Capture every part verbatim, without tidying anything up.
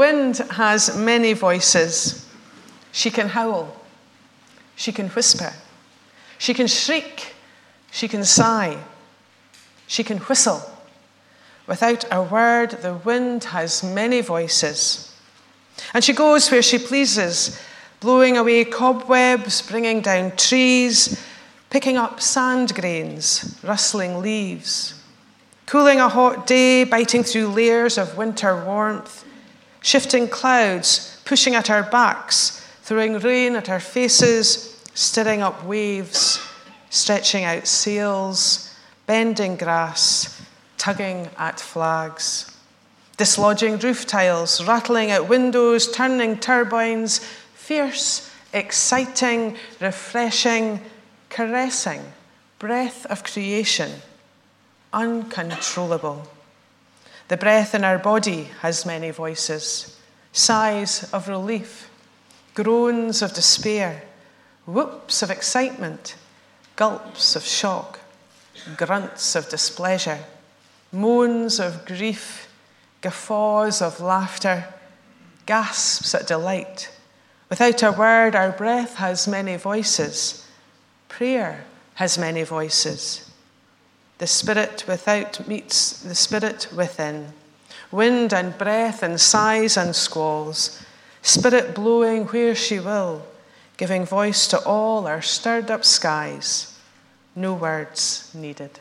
wind has many voices. She can howl. She can whisper. She can shriek. She can sigh. She can whistle. Without a word, the wind has many voices. And she goes where she pleases, blowing away cobwebs, bringing down trees, picking up sand grains, rustling leaves, cooling a hot day, biting through layers of winter warmth, shifting clouds, pushing at our backs, throwing rain at our faces, stirring up waves, stretching out sails, bending grass, tugging at flags, dislodging roof tiles, rattling at windows, turning turbines, fierce, exciting, refreshing, caressing, breath of creation, uncontrollable. The breath in our body has many voices, sighs of relief, groans of despair, whoops of excitement, gulps of shock, grunts of displeasure, moans of grief, guffaws of laughter, gasps at delight. Without a word, our breath has many voices. Prayer has many voices. The spirit without meets the spirit within. Wind and breath and sighs and squalls. Spirit blowing where she will, giving voice to all our stirred up skies. No words needed.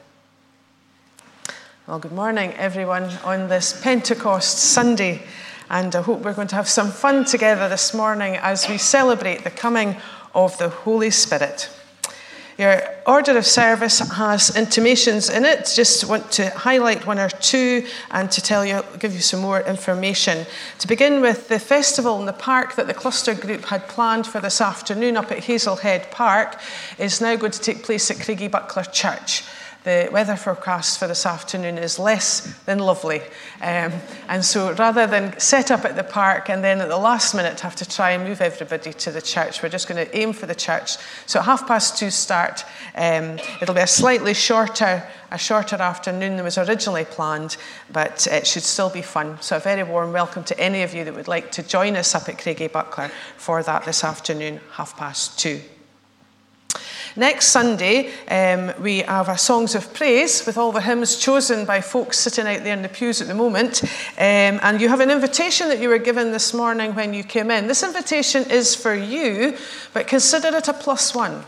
Well, good morning, everyone, on this Pentecost Sunday. And I hope we're going to have some fun together this morning as we celebrate the coming of the Holy Spirit. Your order of service has intimations in it. Just want to highlight one or two and to tell you, give you some more information. To begin with, the festival in the park that the cluster group had planned for this afternoon up at Hazelhead Park is now going to take place at Craigiebuckler Church. The weather forecast for this afternoon is less than lovely. Um, and so rather than set up at the park and then at the last minute have to try and move everybody to the church, we're just going to aim for the church. So at half past two start, um, it'll be a slightly shorter, a shorter afternoon than was originally planned, but it should still be fun. So a very warm welcome to any of you that would like to join us up at Craigiebuckler for that this afternoon, half past two. Next Sunday, um, we have our Songs of Praise with all the hymns chosen by folks sitting out there in the pews at the moment. Um, and you have an invitation that you were given this morning when you came in. This invitation is for you, but consider it a plus one.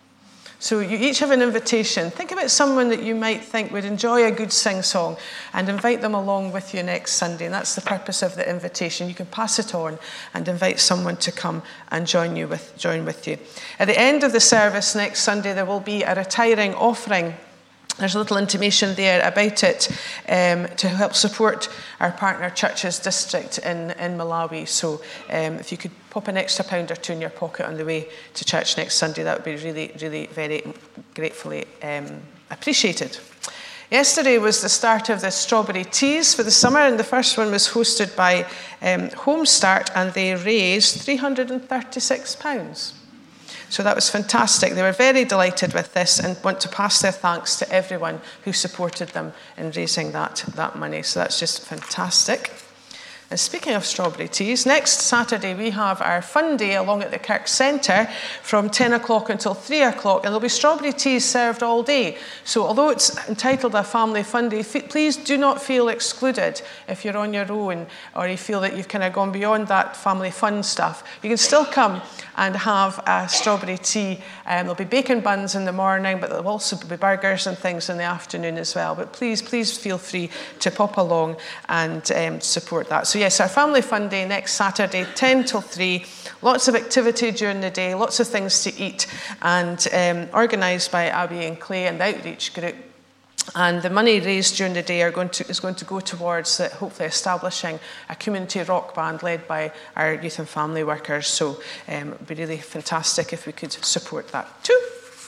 So you each have an invitation. Think about someone that you might think would enjoy a good sing-song and invite them along with you next Sunday. And that's the purpose of the invitation. You can pass it on and invite someone to come and join you with join with you. At the end of the service next Sunday, there will be a retiring offering. There's a little intimation there about it um, to help support our partner churches district in, in Malawi. So um, if you could pop an extra pound or two in your pocket on the way to church next Sunday, that would be really, really very gratefully um, appreciated. Yesterday was the start of the Strawberry Teas for the summer, and the first one was hosted by um, Home Start, and they raised three hundred thirty-six pounds. So that was fantastic. They were very delighted with this and want to pass their thanks to everyone who supported them in raising that, that money. So that's just fantastic. And speaking of strawberry teas, next Saturday we have our fun day along at the Kirk Centre from ten o'clock until three o'clock, and there'll be strawberry teas served all day. So although it's entitled a family fun day, please do not feel excluded if you're on your own or you feel that you've kind of gone beyond that family fun stuff. You can still come and have a strawberry tea. Um, there'll be bacon buns in the morning, but there'll also be burgers and things in the afternoon as well. But please, please feel free to pop along and um, support that. So yes, our family fun day next Saturday, ten till three. Lots of activity during the day, lots of things to eat, and um, organised by Abby and Clay and the outreach group. And the money raised during the day are going to, is going to go towards uh, hopefully establishing a community rock band led by our youth and family workers. So um, it would be really fantastic if we could support that too.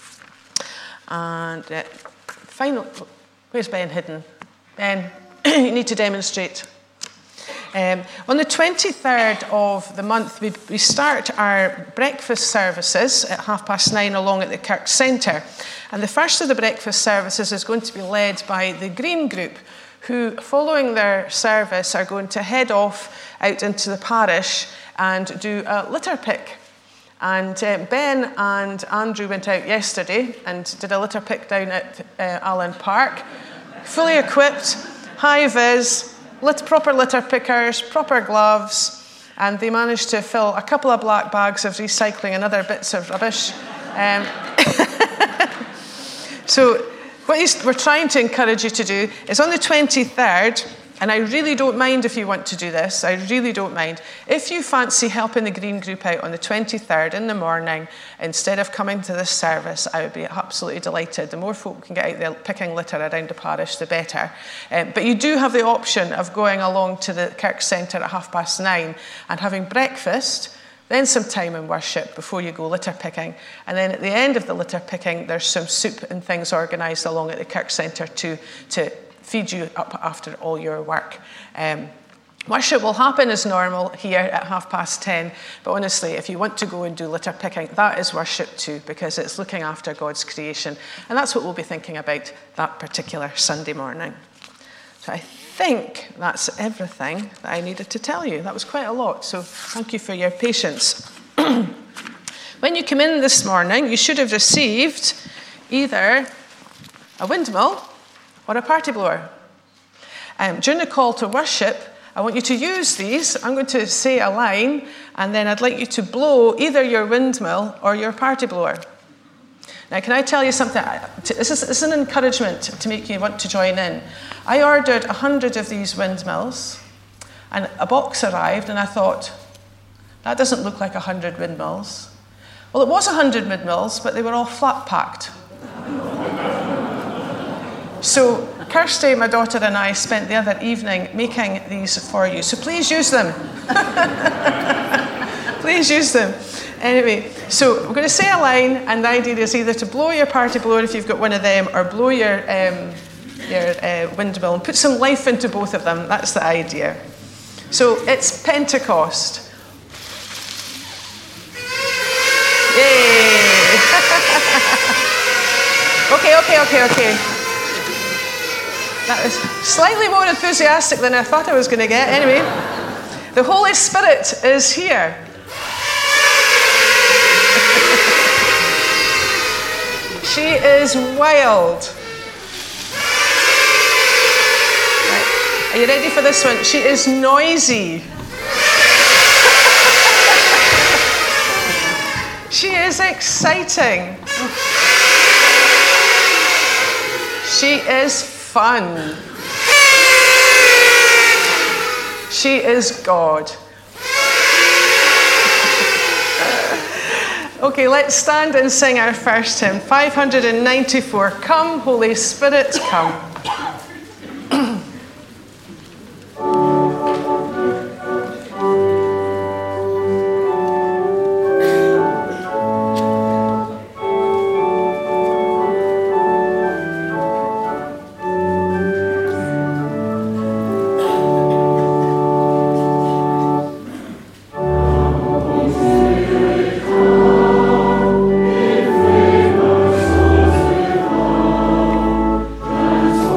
And uh, final, where's Ben hidden? Ben, you need to demonstrate. Um, on the twenty-third of the month, we, we start our breakfast services at half past nine along at the Kirk Centre. And the first of the breakfast services is going to be led by the Green Group, who, following their service, are going to head off out into the parish and do a litter pick. And uh, Ben and Andrew went out yesterday and did a litter pick down at uh, Allen Park, fully equipped, high-vis, lit- proper litter pickers, proper gloves, and they managed to fill a couple of black bags of recycling and other bits of rubbish. Um, so what you, we're trying to encourage you to do is on the twenty-third, and I really don't mind if you want to do this, I really don't mind. If you fancy helping the Green Group out on the twenty-third in the morning, instead of coming to this service, I would be absolutely delighted. The more folk can get out there picking litter around the parish, the better. Um, but you do have the option of going along to the Kirk Centre at half past nine and having breakfast, then some time in worship before you go litter picking. And then at the end of the litter picking, there's some soup and things organised along at the Kirk Centre to, to feed you up after all your work. Um, worship will happen as normal here at half past ten, but honestly, if you want to go and do litter picking, that is worship too, because it's looking after God's creation. And that's what we'll be thinking about that particular Sunday morning. So I think that's everything that I needed to tell you. That was quite a lot, so thank you for your patience. When you come in this morning, you should have received either a windmill or a party blower. Um, during the call to worship, I want you to use these. I'm going to say a line, and then I'd like you to blow either your windmill or your party blower. Now, can I tell you something? This is, this is an encouragement to make you want to join in. I ordered a hundred of these windmills, and a box arrived, and I thought, that doesn't look like a hundred windmills. Well, it was a hundred windmills, but they were all flat packed. So Kirsty, my daughter, and I spent the other evening making these for you. So please use them. Please use them. Anyway, so I'm going to say a line, and the idea is either to blow your party blower if you've got one of them, or blow your, um, your uh, windmill, and put some life into both of them. That's the idea. So it's Pentecost. Yay! okay, okay, okay, okay. That was slightly more enthusiastic than I thought I was going to get. Anyway, the Holy Spirit is here. She is wild. Right. Are you ready for this one? She is noisy. She is exciting. She is fun. She is God. Okay, let's stand and sing our first hymn, five hundred ninety-four. Come, Holy Spirit, come. Thank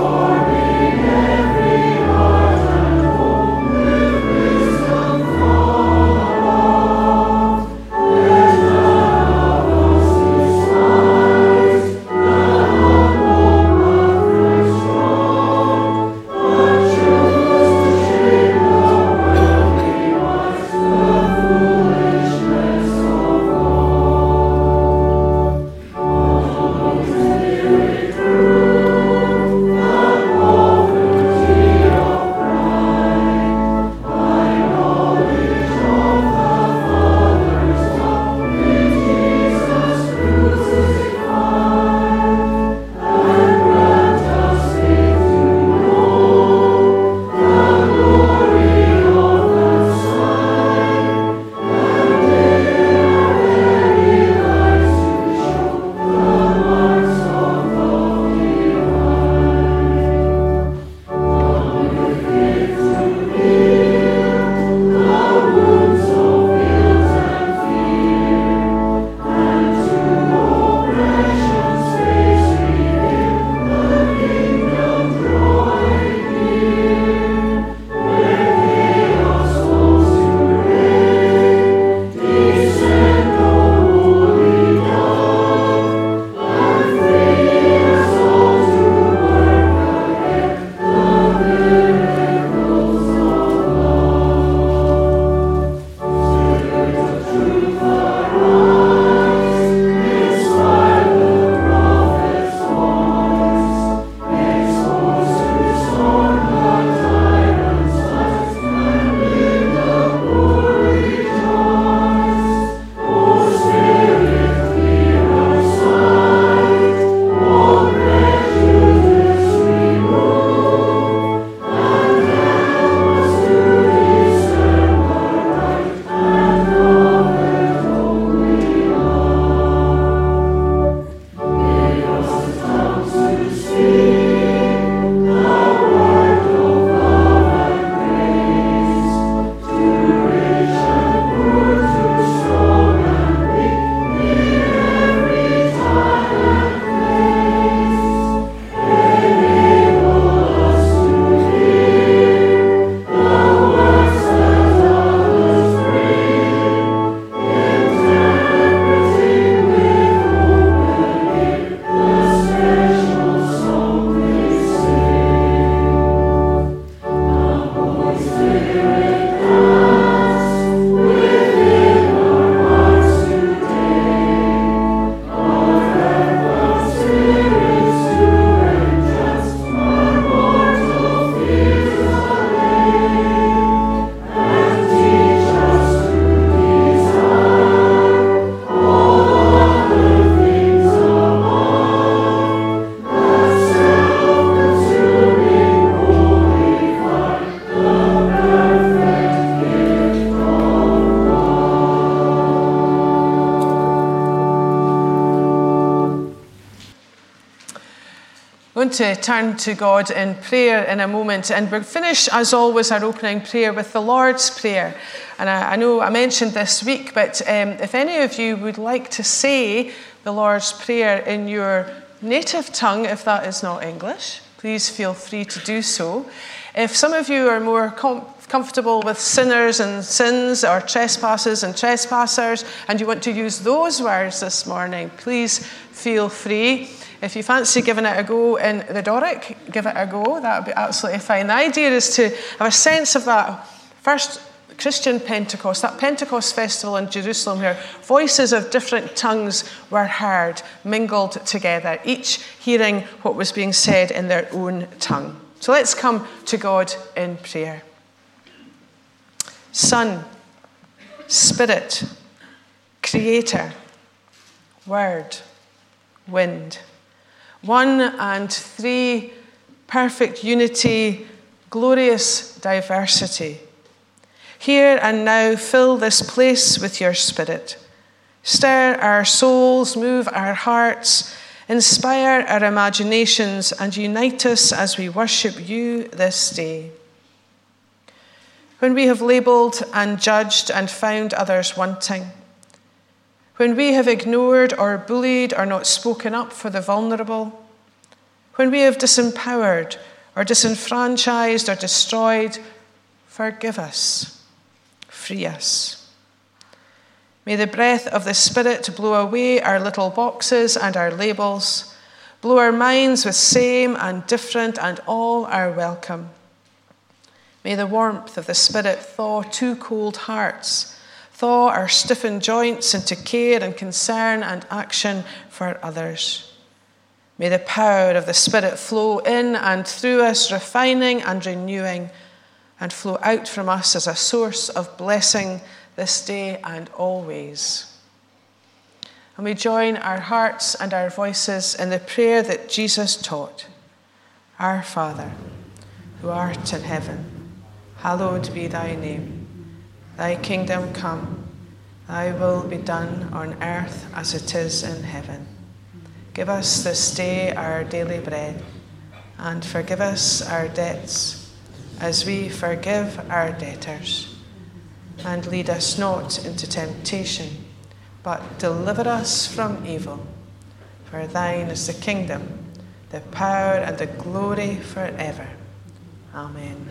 going to turn to God in prayer in a moment, and we'll finish, as always, our opening prayer with the Lord's Prayer. And I, I know I mentioned this week, but um, if any of you would like to say the Lord's Prayer in your native tongue, if that is not English, please feel free to do so. If some of you are more com- comfortable with sinners and sins, or trespasses and trespassers, and you want to use those words this morning, please feel free. If you fancy giving it a go in the Doric, give it a go. That would be absolutely fine. The idea is to have a sense of that first Christian Pentecost, that Pentecost festival in Jerusalem where voices of different tongues were heard, mingled together, each hearing what was being said in their own tongue. So let's come to God in prayer. Son, Spirit, Creator, Word, Wind, one and three, perfect unity, glorious diversity. Here and now, fill this place with your Spirit. Stir our souls, move our hearts, inspire our imaginations, and unite us as we worship you this day. When we have labelled and judged and found others wanting, when we have ignored or bullied or not spoken up for the vulnerable, when we have disempowered or disenfranchised or destroyed, forgive us, free us. May the breath of the Spirit blow away our little boxes and our labels, blow our minds with same and different, and all are welcome. May the warmth of the Spirit thaw too cold hearts, thaw our stiffened joints into care and concern and action for others. May the power of the Spirit flow in and through us, refining and renewing, and flow out from us as a source of blessing this day and always. And we join our hearts and our voices in the prayer that Jesus taught. Our Father, who art in heaven, hallowed be thy name. Thy kingdom come, thy will be done on earth as it is in heaven. Give us this day our daily bread, and forgive us our debts, as we forgive our debtors. And lead us not into temptation, but deliver us from evil. For thine is the kingdom, the power, and the glory forever. Amen.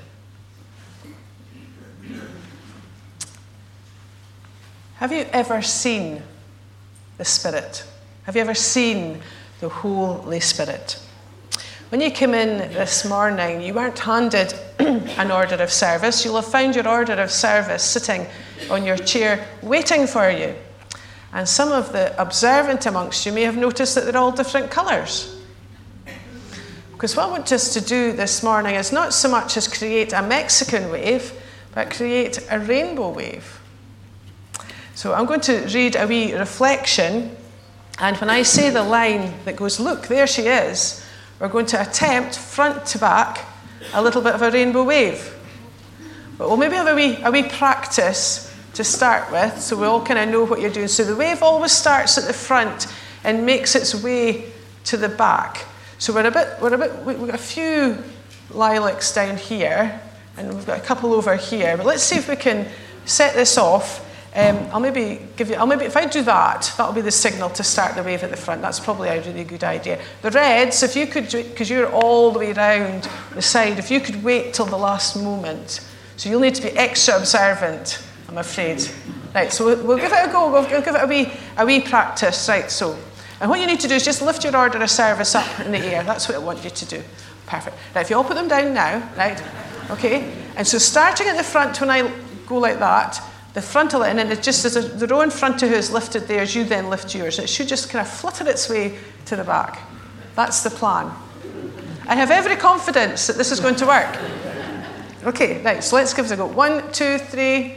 Have you ever seen the Spirit? Have you ever seen the Holy Spirit? When you came in this morning, you weren't handed an order of service. You'll have found your order of service sitting on your chair waiting for you. And some of the observant amongst you may have noticed that they're all different colours. Because what I want us to do this morning is not so much as create a Mexican wave, but create a rainbow wave. So I'm going to read a wee reflection, and when I say the line that goes, look, there she is, we're going to attempt, front to back, a little bit of a rainbow wave. But we'll maybe have a wee, a wee practice to start with, so we all kind of know what you're doing. So the wave always starts at the front and makes its way to the back. So we're a bit, we're a bit, we've got a few lilacs down here, and we've got a couple over here. But let's see if we can set this off. Um, I'll maybe give you, I'll maybe, if I do that, that'll be the signal to start the wave at the front. That's probably a really good idea. The reds, if you could, because you're all the way round the side, if you could wait till the last moment. So you'll need to be extra observant, I'm afraid. Right, so we'll, we'll give it a go. We'll, we'll give it a wee, a wee practice. Right, so. And what you need to do is just lift your order of service up in the air. That's what I want you to do. Perfect. Right, if you all put them down now, right, okay. And so starting at the front, when I go like that, the front will, and then it just as a, the row in front of who is lifted theirs, you then lift yours. It should just kind of flutter its way to the back. That's the plan. I have every confidence that this is going to work. Okay, right, so let's give it a go. One, two, three.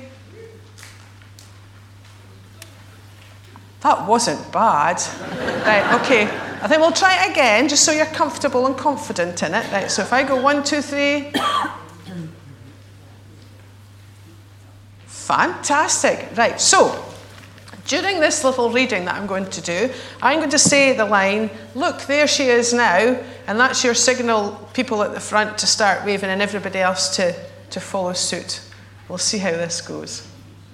That wasn't bad. Right, okay. I think we'll try it again, just so you're comfortable and confident in it. Right, so if I go one, two, three. Fantastic. Right, so During this little reading that I'm going to do, I'm going to say the line, "Look, there she is now," and that's your signal, people at the front, to start waving and everybody else to, to follow suit. We'll see how this goes.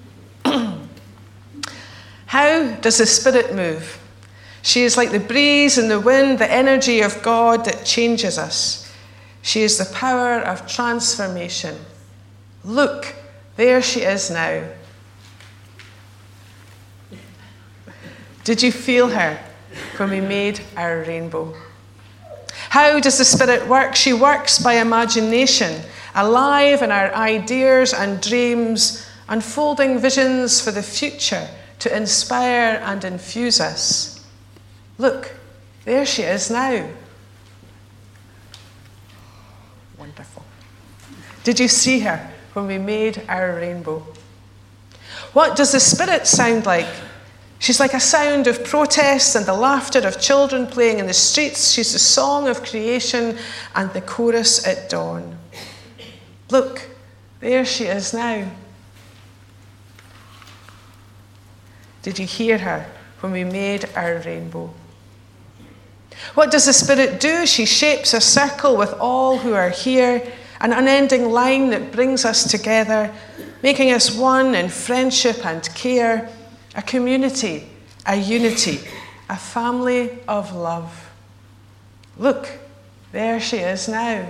How does the Spirit move? She is like the breeze and the wind, the energy of God that changes us. She is the power of transformation. Look, there she is now. Did you feel her when we made our rainbow? How does the Spirit work? She works by imagination, alive in our ideas and dreams, unfolding visions for the future to inspire and infuse us. Look, there she is now. Wonderful. Did you see her when we made our rainbow? What does the Spirit sound like? She's like a sound of protest and the laughter of children playing in the streets. She's the song of creation and the chorus at dawn. Look, there she is now. Did you hear her when we made our rainbow? What does the Spirit do? She shapes a circle with all who are here, an unending line that brings us together, making us one in friendship and care, a community, a unity, a family of love. Look, there she is now.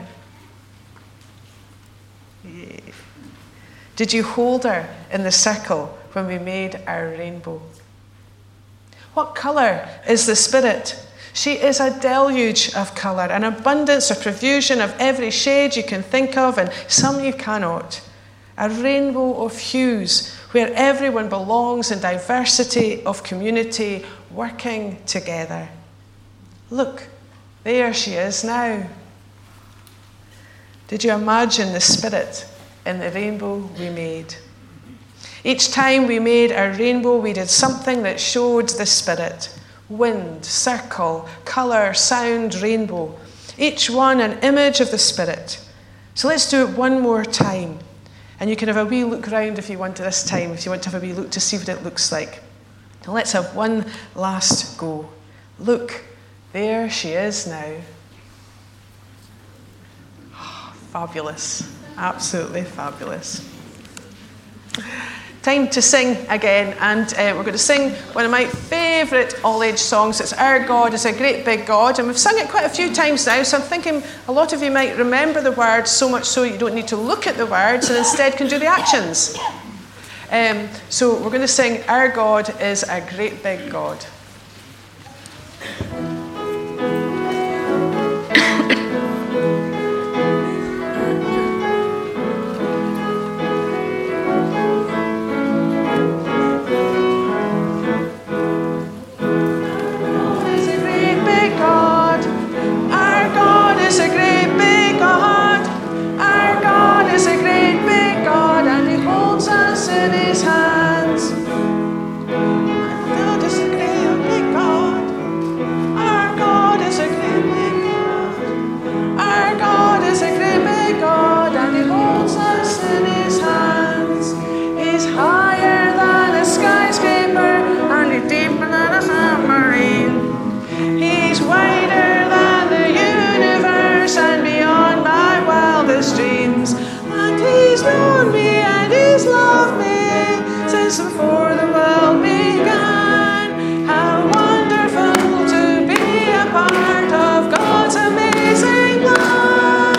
Yeah. Did you hold her in the circle when we made our rainbow? What colour is the Spirit? She is a deluge of colour, an abundance of profusion of every shade you can think of and some you cannot. A rainbow of hues where everyone belongs in diversity of community working together. Look, there she is now. Did you imagine the Spirit in the rainbow we made? Each time we made our rainbow, we did something that showed the Spirit. Wind, circle, colour, sound, rainbow. Each one an image of the Spirit. So let's do it one more time. And you can have a wee look round if you want to this time, if you want to have a wee look to see what it looks like. And let's have one last go. Look, there she is now. Oh, fabulous. Absolutely fabulous. Time to sing again, and uh, we're going to sing one of my favourite all-age songs. It's Our God is a Great Big God, and we've sung it quite a few times now, so I'm thinking a lot of you might remember the words, so much so you don't need to look at the words and instead can do the actions. Um, so we're going to sing Our God is a Great Big God. In his hands. God is a great big God. Our God is a great big God. Our God is a great big God, and he holds us in his hands. He's higher than a skyscraper, and he's deeper than a submarine. He's wider than the universe and beyond my wildest dreams. And he's known me and he's loved me since before the world began. How wonderful to be a part of God's amazing plan.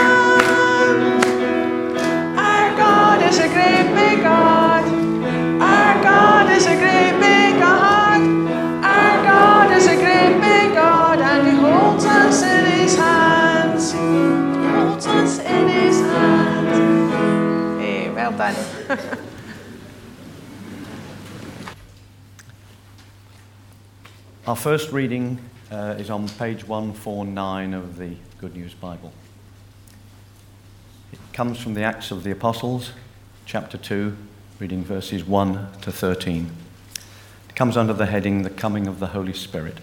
Our God is a great big God. Our God is a great big God. Our God is a great big God, and he holds us in his hands. He holds us in his hands. Hey, well done. Our first reading uh, is on page one forty-nine of the Good News Bible. It comes from the Acts of the Apostles, chapter two, reading verses one to thirteen. It comes under the heading, The Coming of the Holy Spirit.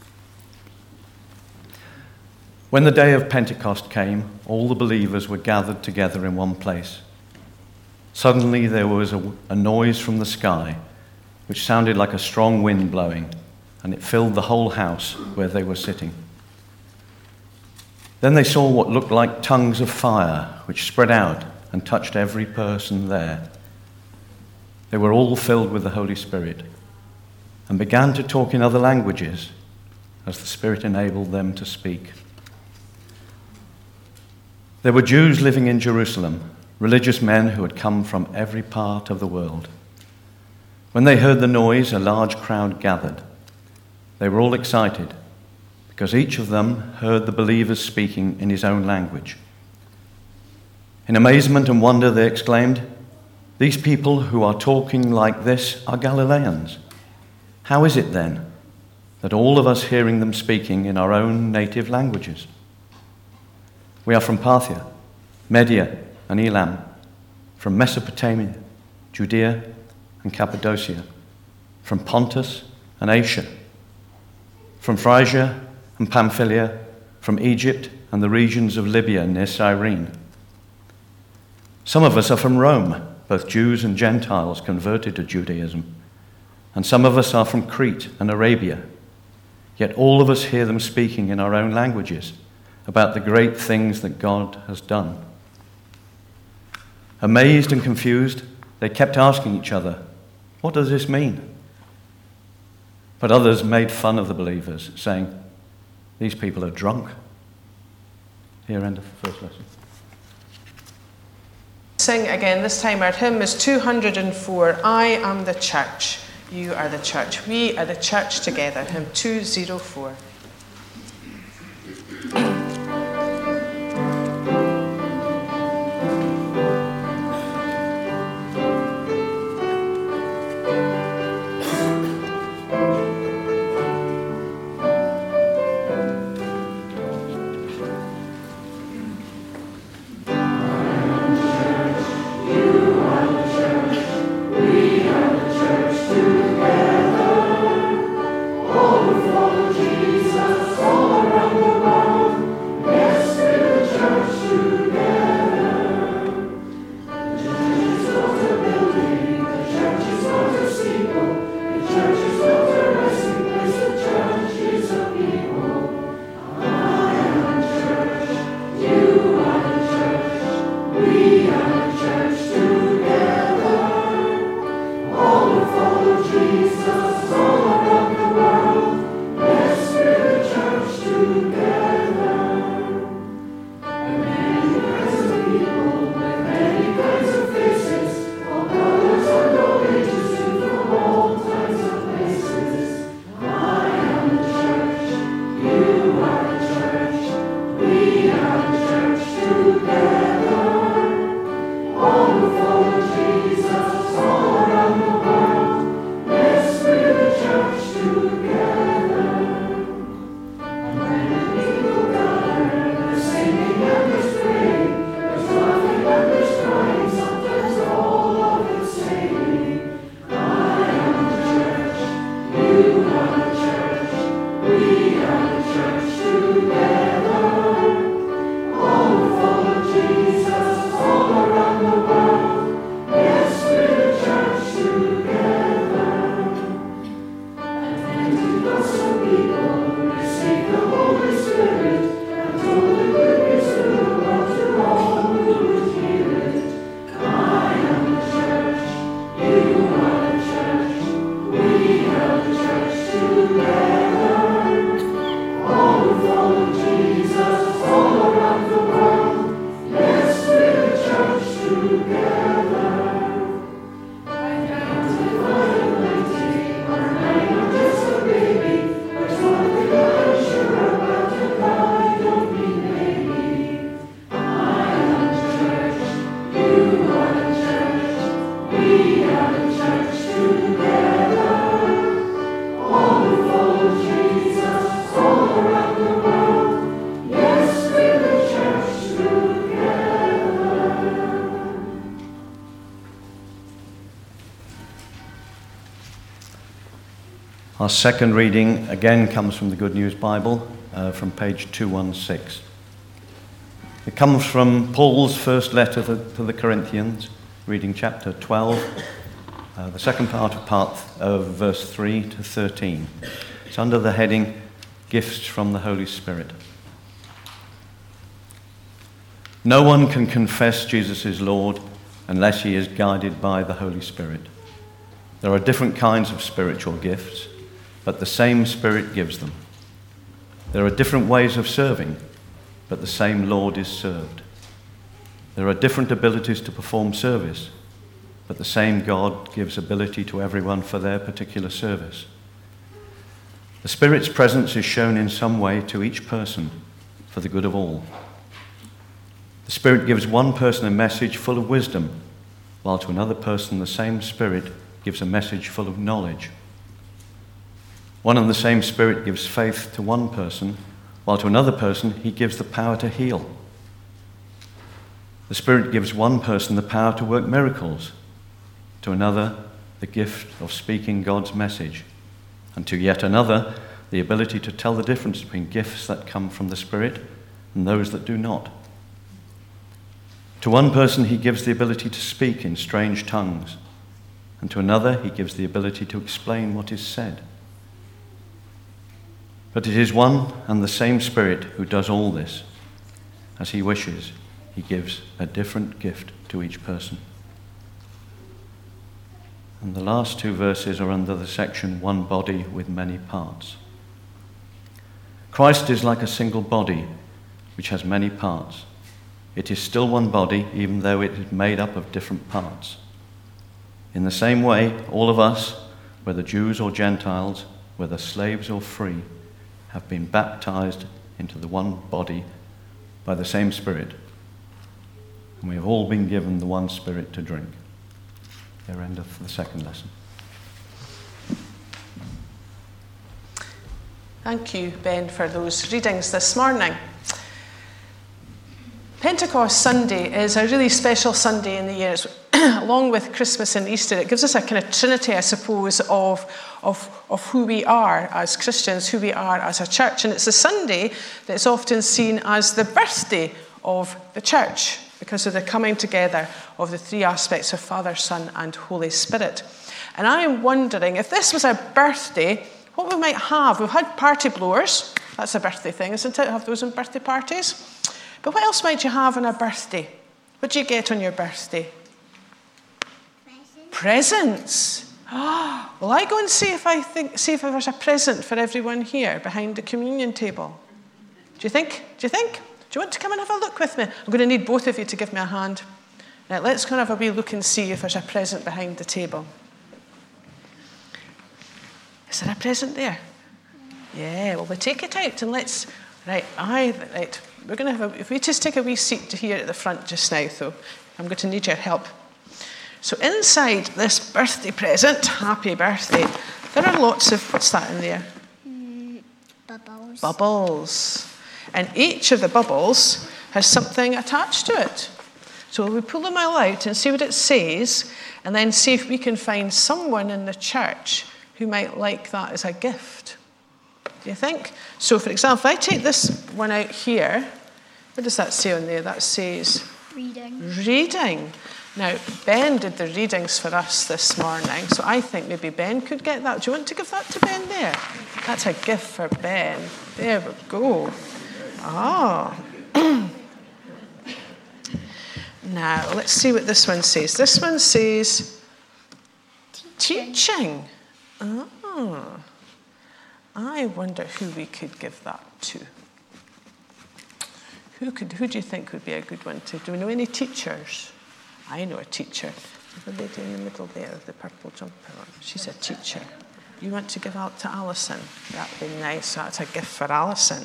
When the day of Pentecost came, all the believers were gathered together in one place. Suddenly there was a, a noise from the sky, which sounded like a strong wind blowing, and it filled the whole house where they were sitting. Then they saw what looked like tongues of fire, which spread out and touched every person there. They were all filled with the Holy Spirit and began to talk in other languages as the Spirit enabled them to speak. There were Jews living in Jerusalem, religious men who had come from every part of the world. When they heard the noise, a large crowd gathered. They were all excited because each of them heard the believers speaking in his own language. In amazement and wonder, they exclaimed, "These people who are talking like this are Galileans. How is it then that all of us hearing them speaking in our own native languages? We are from Parthia, Media and Elam, from Mesopotamia, Judea and Cappadocia, from Pontus and Asia, from Phrygia and Pamphylia, from Egypt and the regions of Libya near Cyrene. Some of us are from Rome, both Jews and Gentiles converted to Judaism, and some of us are from Crete and Arabia. Yet all of us hear them speaking in our own languages about the great things that God has done." Amazed and confused, they kept asking each other, "What does this mean?" But others made fun of the believers, saying, "These people are drunk." Here, end of the first lesson. Sing again. This time our hymn is two hundred four, "I am the church, you are the church, we are the church together," hymn two oh four. Our second reading again comes from the Good News Bible, uh, from page two sixteen. It comes from Paul's first letter to, to the Corinthians, reading chapter twelve uh, the second part of part of verse three to thirteen. It's under the heading, Gifts from the Holy Spirit. No one can confess Jesus is Lord unless he is guided by the Holy Spirit. There are different kinds of spiritual gifts, but the same Spirit gives them. There are different ways of serving, but the same Lord is served. There are different abilities to perform service, but the same God gives ability to everyone for their particular service. The Spirit's presence is shown in some way to each person for the good of all. The Spirit gives one person a message full of wisdom, while to another person the same Spirit gives a message full of knowledge. One and the same Spirit gives faith to one person, while to another person he gives the power to heal. The Spirit gives one person the power to work miracles, to another the gift of speaking God's message, and to yet another the ability to tell the difference between gifts that come from the Spirit and those that do not. To one person he gives the ability to speak in strange tongues, and to another he gives the ability to explain what is said. But it is one and the same Spirit who does all this. As he wishes, he gives a different gift to each person. And the last two verses are under the section, one body with many parts. Christ is like a single body, which has many parts. It is still one body, even though it is made up of different parts. In the same way, all of us, whether Jews or Gentiles, whether slaves or free, have been baptized into the one body by the same Spirit. And we have all been given the one Spirit to drink. There endeth the second lesson. Thank you, Ben, for those readings this morning. Pentecost Sunday is a really special Sunday in the year. It's, along with Christmas and Easter, it gives us a kind of trinity, I suppose, of, of, of who we are as Christians, who we are as a church. And it's a Sunday that's often seen as the birthday of the church, because of the coming together of the three aspects of Father, Son, and Holy Spirit. And I'm wondering, if this was a birthday, what we might have. We've had party blowers. That's a birthday thing, isn't it? Have those in birthday parties? But what else might you have on a birthday? What do you get on your birthday? Presents. Presents. Oh, well, I go and see if I think, see if there's a present for everyone here behind the communion table. Do you think? Do you think? Do you want to come and have a look with me? I'm going to need both of you to give me a hand. Now, let's go and have a wee look and see if there's a present behind the table. Is there a present there? Yeah, well, we take it out and let's... Right, I... Right, we're going to have a... If we just take a wee seat here at the front just now, though, I'm going to need your help. So inside this birthday present, happy birthday, there are lots of... What's that in there? Mm, bubbles. Bubbles. And each of the bubbles has something attached to it. So we pull them all out and see what it says, and then see if we can find someone in the church who might like that as a gift. Do you think? So, for example, if I take this one out here, what does that say on there? That says... Reading. Reading. Now, Ben did the readings for us this morning, so I think maybe Ben could get that. Do you want to give that to Ben there? That's a gift for Ben. There we go. Ah. Now, let's see what this one says. This one says teaching. teaching. Ah. I wonder who we could give that to. Who could? Who do you think would be a good one to? Do we know any teachers? I know a teacher. The lady in the middle there with the purple jumper on. She's a teacher. You want to give out to Alison? That'd be nice. That's a gift for Alison.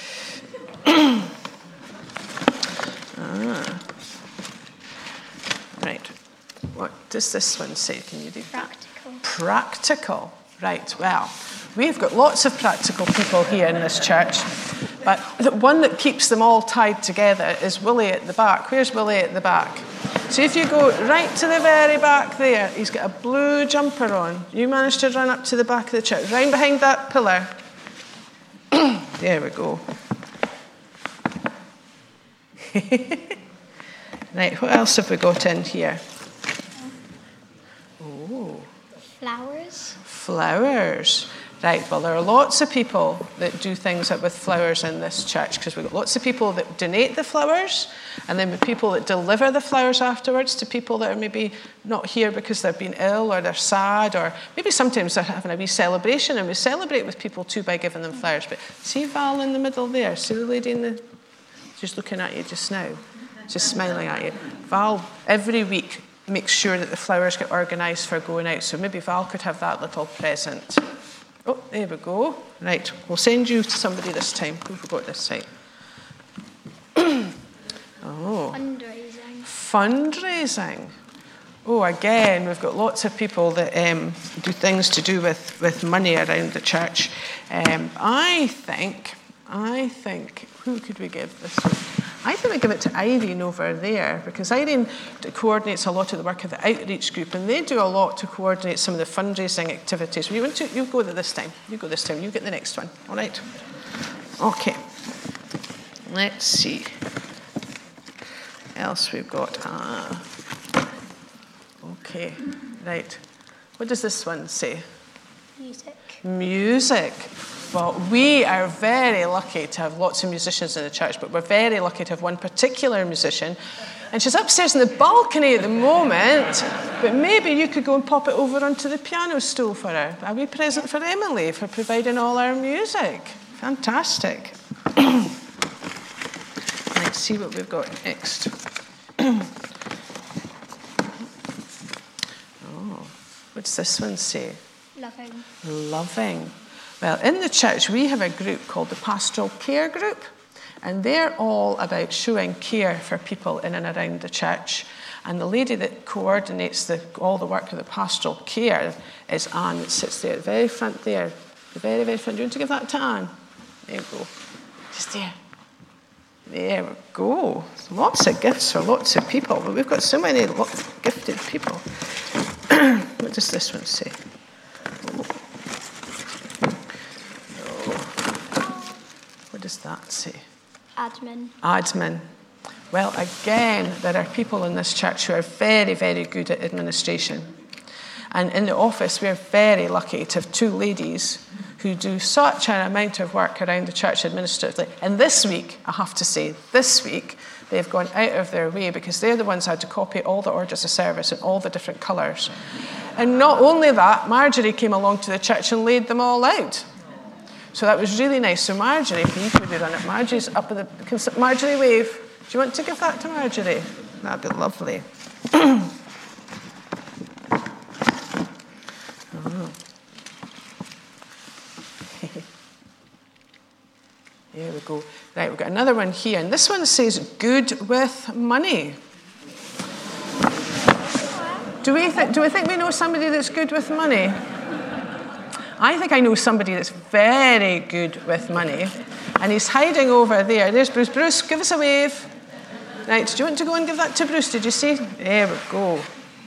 ah. Right. What does this one say? Can you read that? Practical. Practical. Right. Well, we've got lots of practical people here in this church, but the one that keeps them all tied together is Willie at the back. Where's Willie at the back? So if you go right to the very back there, he's got a blue jumper on. You managed to run up to the back of the church, right behind that pillar. There we go. Right, what else have we got in here? Oh, Flowers. Right, well, there are lots of people that do things with flowers in this church, because we've got lots of people that donate the flowers, and then with people that deliver the flowers afterwards to people that are maybe not here because they've been ill or they're sad, or maybe sometimes they're having a wee celebration, and we celebrate with people too by giving them flowers. But see Val in the middle there? See the lady in the... just looking at you just now, just smiling at you. Val, every week, makes sure that the flowers get organised for going out, so maybe Val could have that little present. Oh, there we go. Right, we'll send you to somebody this time. Who forgot this time? Oh. Fundraising. Fundraising. Oh, again, we've got lots of people that um, do things to do with, with money around the church. Um, I think, I think, who could we give this one? I think we give it to Irene over there, because Irene coordinates a lot of the work of the outreach group, and they do a lot to coordinate some of the fundraising activities. You want to? You go this time. You go this time. You get the next one. All right. Okay. Let's see. What else we've got? Ah. Okay. Right. What does this one say? Music. Music. Well, we are very lucky to have lots of musicians in the church, but we're very lucky to have one particular musician. And she's upstairs in the balcony at the moment, but maybe you could go and pop it over onto the piano stool for her. A wee present for Emily for providing all our music. Fantastic. Let's see what we've got next. Oh, what does this one say? Loving. Loving. Well, in the church, we have a group called the Pastoral Care Group, and they're all about showing care for people in and around the church. And the lady that coordinates the, all the work of the pastoral care is Anne, that sits there at the very front there. The very, very front. Do you want to give that to Anne? There you go. Just there. There we go. Lots of gifts for lots of people, but we've got so many gifted people. What does this one say? Oh. What does that say? Admin. Admin. Well, again, there are people in this church who are very, very good at administration. And in the office, we're very lucky to have two ladies who do such an amount of work around the church administratively. And this week, I have to say, this week, they've gone out of their way, because they're the ones who had to copy all the orders of service in all the different colours. And not only that, Marjorie came along to the church and laid them all out. So that was really nice. So Marjorie, if you could run it, Marjorie's up at the... Can Marjorie wave? Do you want to give that to Marjorie? That'd be lovely. Oh. There we go. Right, we've got another one here, and this one says good with money. Do we, th- do we think we know somebody that's good with money? I think I know somebody that's very good with money, and he's hiding over there. There's Bruce. Bruce, give us a wave. Right, do you want to go and give that to Bruce? Did you see? There we go.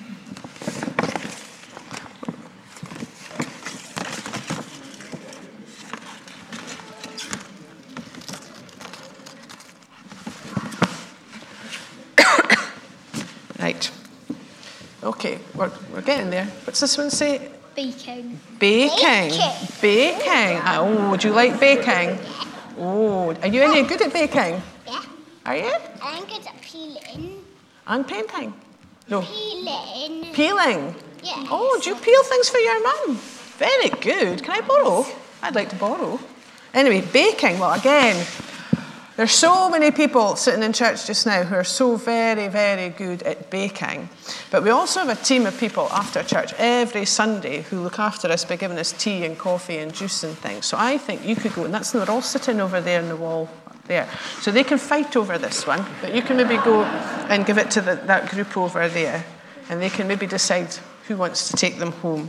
Right. Okay, we're, we're getting there. What's this one say? Baking. Baking. Baking. Baking. Oh, would you like baking? Oh, are you any good at baking? Yeah. Are you? I'm good at peeling. And painting? No. Peeling. Peeling? Yeah. Oh, do you peel things for your mum? Very good. Can I borrow? I'd like to borrow. Anyway, baking. Well, again, there's so many people sitting in church just now who are so very, very good at baking. But we also have a team of people after church every Sunday who look after us by giving us tea and coffee and juice and things. So I think you could go, and that's they're all sitting over there in the wall there. So they can fight over this one, but you can maybe go and give it to the, that group over there, and they can maybe decide who wants to take them home.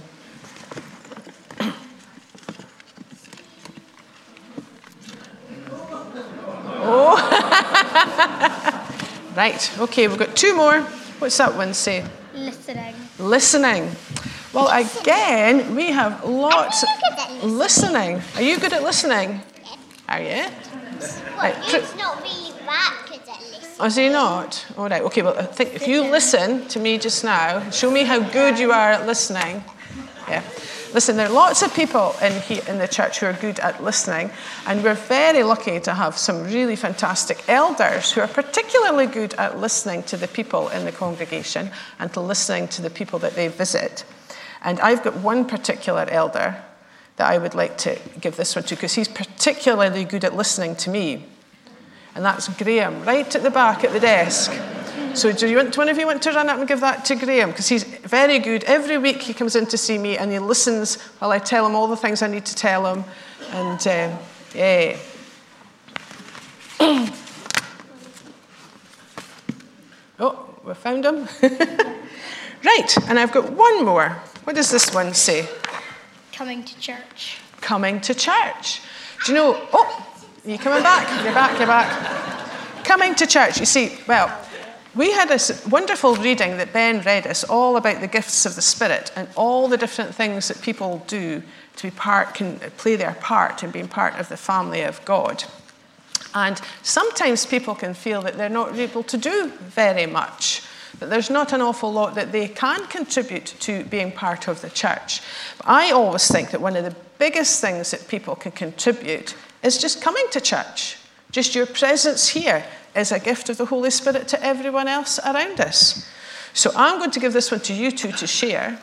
Oh, right, okay, we've got two more. What's that one say? Listening. Listening. Well, again, we have lots I'm good at listening. listening. Are you good at listening? Yeah. Are you? Well, Right, tr- it's not really that good at listening. Oh, is he not? All right, okay, well, I think if you listen to me just now, show me how good you are at listening. Yeah. Listen, there are lots of people in here in the church who are good at listening, and we're very lucky to have some really fantastic elders who are particularly good at listening to the people in the congregation and to listening to the people that they visit. And I've got one particular elder that I would like to give this one to, because he's particularly good at listening to me. And that's Graham, right at the back at the desk. So do you want, one of you want to run up and give that to Graham? Because he's very good. Every week he comes in to see me and he listens while I tell him all the things I need to tell him. And um, yeah. Oh, we found him. Right, and I've got one more. What does this one say? Coming to church. Coming to church. Do you know, oh, are you coming back? You're back, you're back. Coming to church. You see, well, we had this wonderful reading that Ben read us all about the gifts of the Spirit and all the different things that people do to be part, can play their part in being part of the family of God. And sometimes people can feel that they're not able to do very much, that there's not an awful lot that they can contribute to being part of the church. But I always think that one of the biggest things that people can contribute is just coming to church. Just your presence here is a gift of the Holy Spirit to everyone else around us. So I'm going to give this one to you two to share.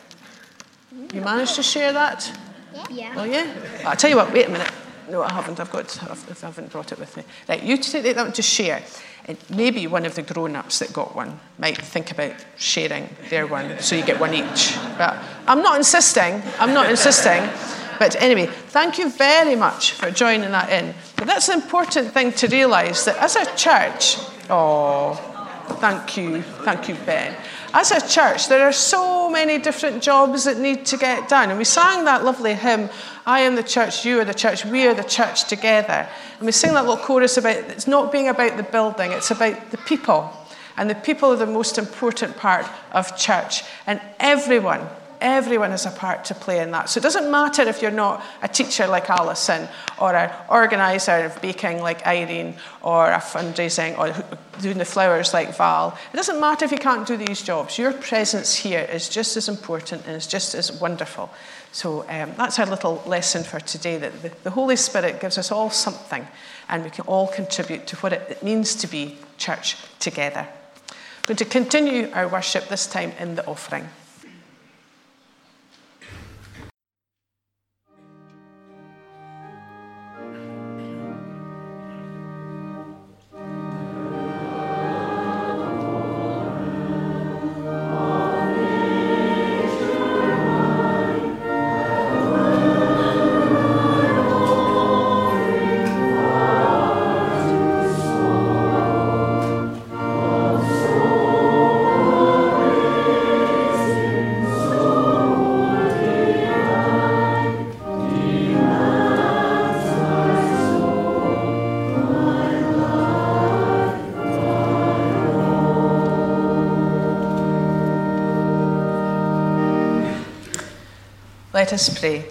You managed to share that? Yeah. Oh, yeah? I'll tell you what, wait a minute. No, I haven't. I've got. I haven't brought it with me. Right, you take that one to share. And maybe one of the grown-ups that got one might think about sharing their one, so you get one each. But I'm not insisting. I'm not insisting. But anyway, thank you very much for joining that in. But that's an important thing to realise, that as a church, oh, thank you, thank you, Ben. As a church, there are so many different jobs that need to get done. And we sang that lovely hymn, I am the church, you are the church, we are the church together. And we sing that little chorus about, it's not being about the building, it's about the people. And the people are the most important part of church. And everyone, everyone has a part to play in that. So it doesn't matter if you're not a teacher like Alison, or an organiser of baking like Irene, or a fundraising, or doing the flowers like Val. It doesn't matter if you can't do these jobs. Your presence here is just as important and is just as wonderful. So um, that's our little lesson for today, that the, the Holy Spirit gives us all something, and we can all contribute to what it, it means to be church together. We're going to continue our worship, this time in the offering. Let us pray.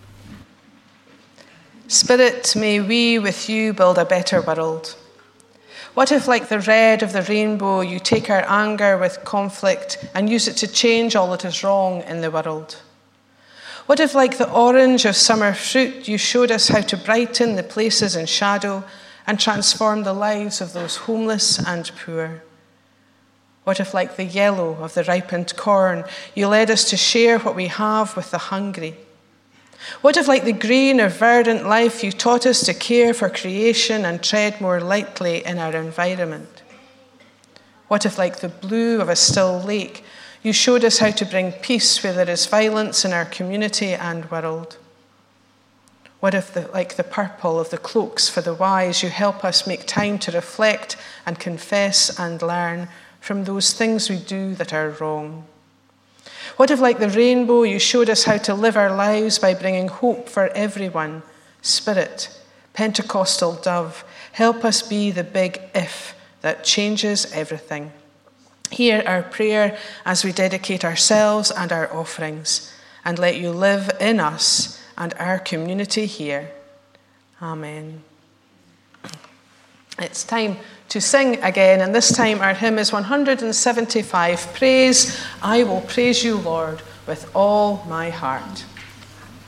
Spirit, may we with you build a better world. What if, like the red of the rainbow, you take our anger with conflict and use it to change all that is wrong in the world? What if, like the orange of summer fruit, you showed us how to brighten the places in shadow and transform the lives of those homeless and poor? What if, like the yellow of the ripened corn, you led us to share what we have with the hungry? What if, like the green of verdant life, you taught us to care for creation and tread more lightly in our environment? What if, like the blue of a still lake, you showed us how to bring peace where there is violence in our community and world? What if, the, like the purple of the cloaks for the wise, you help us make time to reflect and confess and learn from those things we do that are wrong? What if, like the rainbow, you showed us how to live our lives by bringing hope for everyone? Spirit, Pentecostal dove, help us be the big if that changes everything. Hear our prayer as we dedicate ourselves and our offerings, and let you live in us and our community here. Amen. It's time to sing again, and this time our hymn is one hundred seventy-five, Praise, I will praise you, Lord, with all my heart.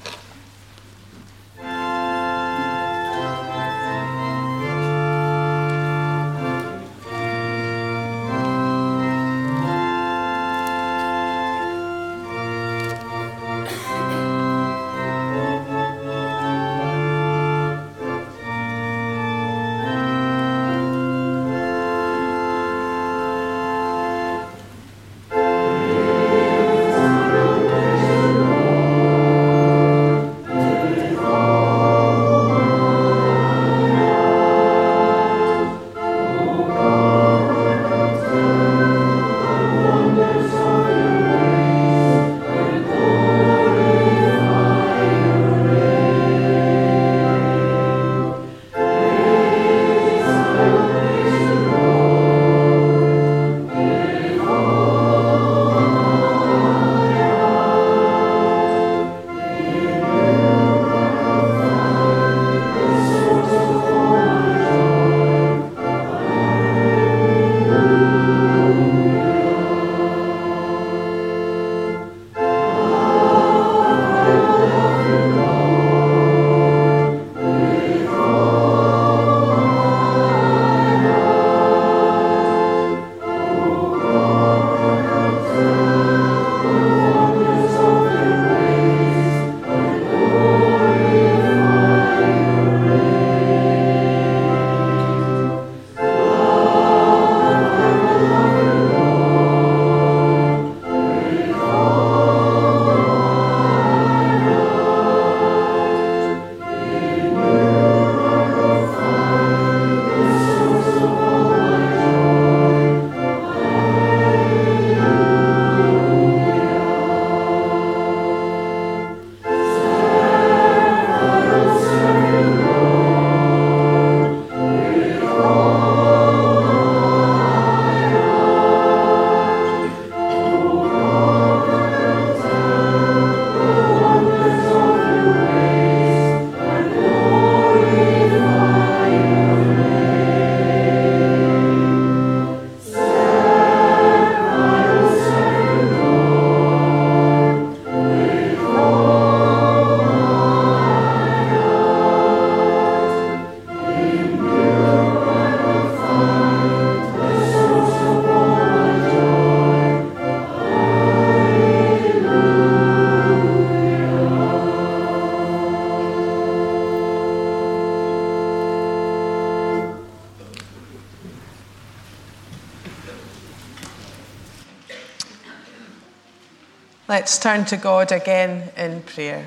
Let's turn to God again in prayer.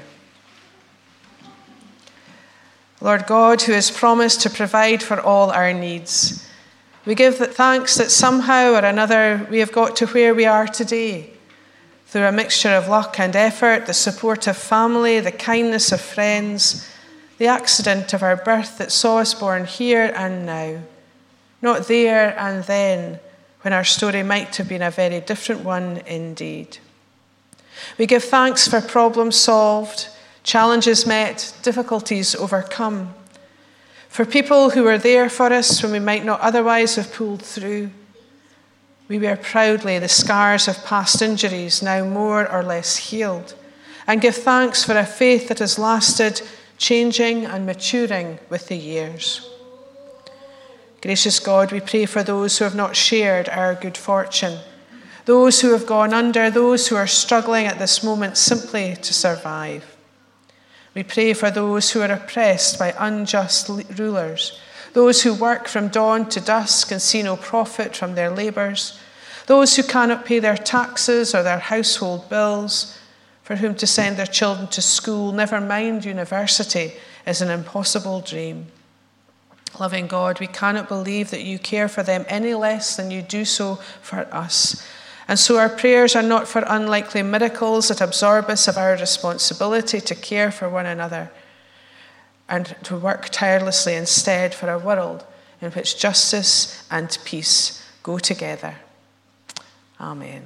Lord God, who has promised to provide for all our needs, we give thanks that somehow or another we have got to where we are today, through a mixture of luck and effort, the support of family, the kindness of friends, the accident of our birth that saw us born here and now, not there and then, when our story might have been a very different one indeed. We give thanks for problems solved, challenges met, difficulties overcome, for people who were there for us when we might not otherwise have pulled through. We wear proudly the scars of past injuries, now more or less healed, and give thanks for a faith that has lasted, changing and maturing with the years. Gracious God, we pray for those who have not shared our good fortune, those who have gone under, those who are struggling at this moment simply to survive. We pray for those who are oppressed by unjust rulers, those who work from dawn to dusk and see no profit from their labours, those who cannot pay their taxes or their household bills, for whom to send their children to school, never mind university, is an impossible dream. Loving God, we cannot believe that you care for them any less than you do so for us. And so our prayers are not for unlikely miracles that absorb us of our responsibility to care for one another and to work tirelessly instead for a world in which justice and peace go together. Amen.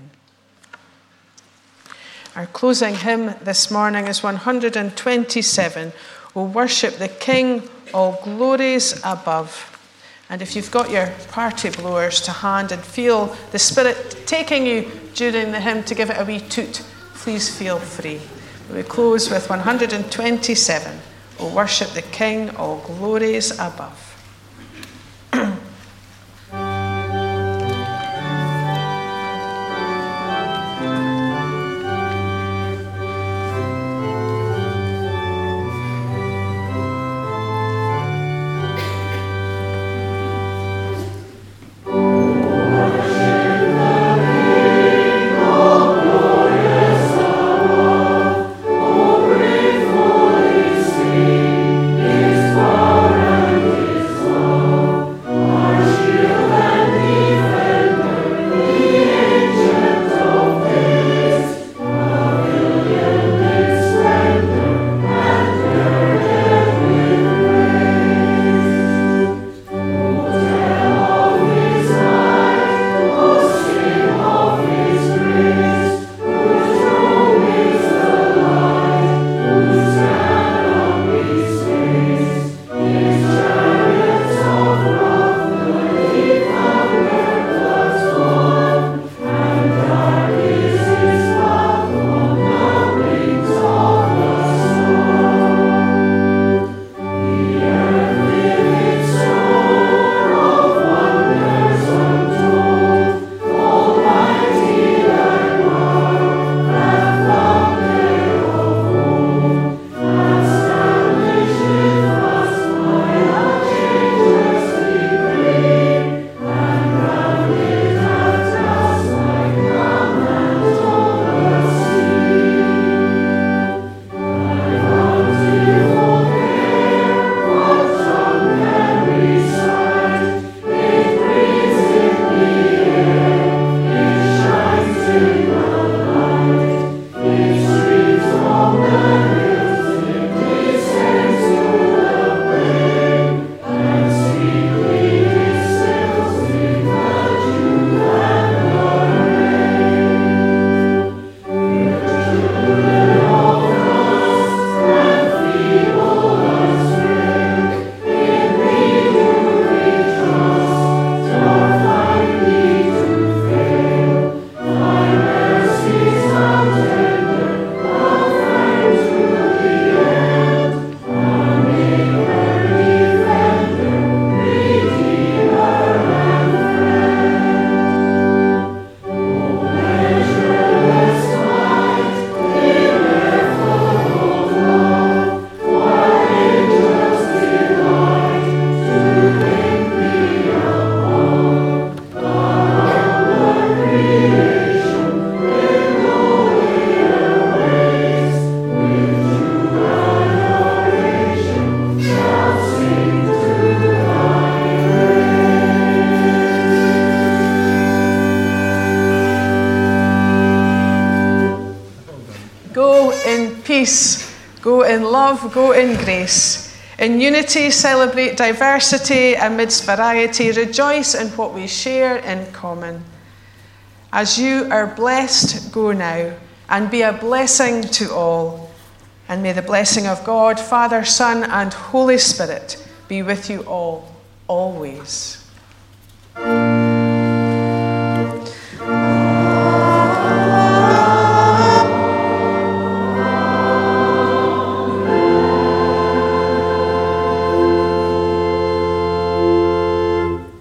Our closing hymn this morning is one hundred twenty-seven, O Worship the King, All Glories Above. And if you've got your party blowers to hand and feel the Spirit taking you during the hymn to give it a wee toot, please feel free. We close with one hundred twenty-seven, O Worship the King, All Glories Above. His peace. Go in love. Go in grace. In unity, celebrate diversity amidst variety. Rejoice in what we share in common. As you are blessed, go now and be a blessing to all. And may the blessing of God, Father, Son, and Holy Spirit be with you all, always.